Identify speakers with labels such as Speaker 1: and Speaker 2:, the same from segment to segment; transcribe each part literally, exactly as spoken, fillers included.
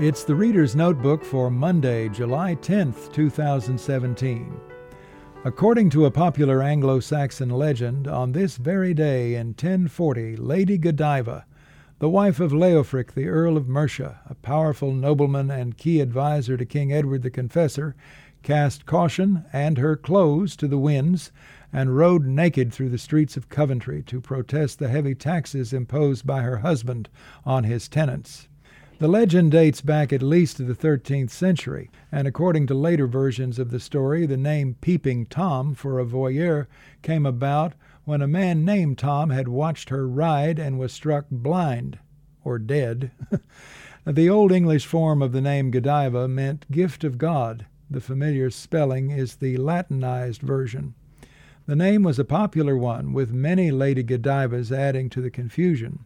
Speaker 1: It's the Reader's Notebook for Monday, July tenth, two thousand seventeen. According to a popular Anglo-Saxon legend, on this very day in ten forty, Lady Godiva, the wife of Leofric, the Earl of Mercia, a powerful nobleman and key adviser to King Edward the Confessor, cast caution and her clothes to the winds and rode naked through the streets of Coventry to protest the heavy taxes imposed by her husband on his tenants. The legend dates back at least to the thirteenth century, and according to later versions of the story, the name Peeping Tom for a voyeur came about when a man named Tom had watched her ride and was struck blind, or dead. The Old English form of the name Godiva meant gift of God. The familiar spelling is the Latinized version. The name was a popular one, with many Lady Godivas adding to the confusion.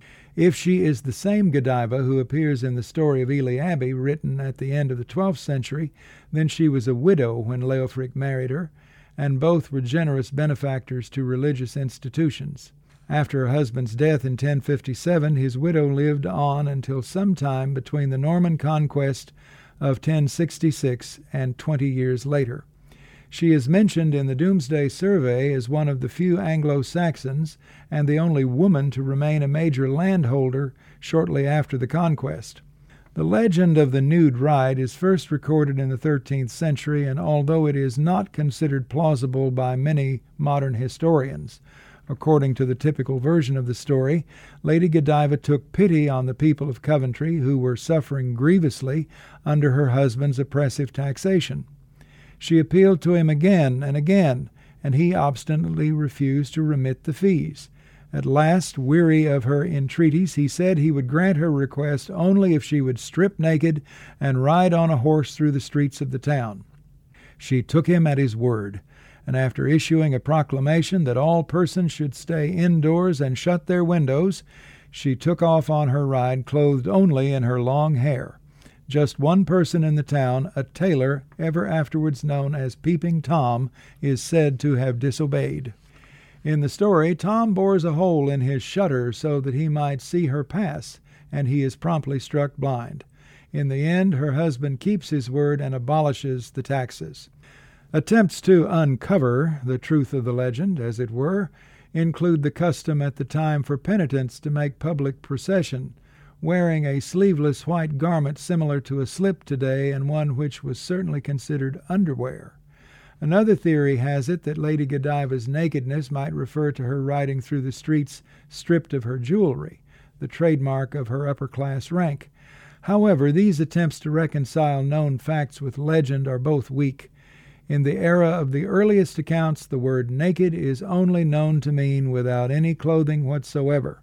Speaker 1: If she is the same Godiva who appears in the story of Ely Abbey, written at the end of the twelfth century, then she was a widow when Leofric married her, and both were generous benefactors to religious institutions. After her husband's death in ten fifty-seven, his widow lived on until sometime between the Norman conquest of ten sixty-six and twenty years later. She is mentioned in the Domesday Survey as one of the few Anglo-Saxons and the only woman to remain a major landholder shortly after the conquest. The legend of the nude ride is first recorded in the thirteenth century, and although it is not considered plausible by many modern historians, according to the typical version of the story, Lady Godiva took pity on the people of Coventry who were suffering grievously under her husband's oppressive taxation. She appealed to him again and again, and he obstinately refused to remit the fees. At last, weary of her entreaties, he said he would grant her request only if she would strip naked and ride on a horse through the streets of the town. She took him at his word, and after issuing a proclamation that all persons should stay indoors and shut their windows, she took off on her ride clothed only in her long hair. Just one person in the town, a tailor, ever afterwards known as Peeping Tom, is said to have disobeyed. In the story, Tom bores a hole in his shutter so that he might see her pass, and he is promptly struck blind. In the end, her husband keeps his word and abolishes the taxes. Attempts to uncover the truth of the legend, as it were, include the custom at the time for penitents to make public procession, wearing a sleeveless white garment similar to a slip today and one which was certainly considered underwear. Another theory has it that Lady Godiva's nakedness might refer to her riding through the streets stripped of her jewelry, the trademark of her upper-class rank. However, these attempts to reconcile known facts with legend are both weak. In the era of the earliest accounts, the word naked is only known to mean without any clothing whatsoever.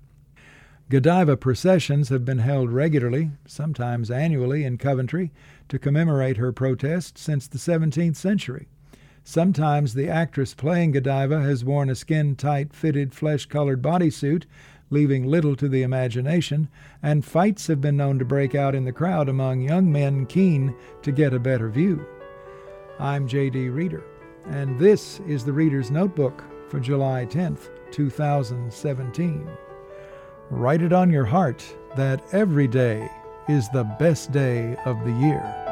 Speaker 1: Godiva processions have been held regularly, sometimes annually, in Coventry to commemorate her protest since the seventeenth century. Sometimes the actress playing Godiva has worn a skin-tight fitted flesh-colored bodysuit, leaving little to the imagination, and fights have been known to break out in the crowd among young men keen to get a better view. I'm J D Reader, and this is the Reader's Notebook for July tenth, two thousand seventeen. Write it on your heart that every day is the best day of the year.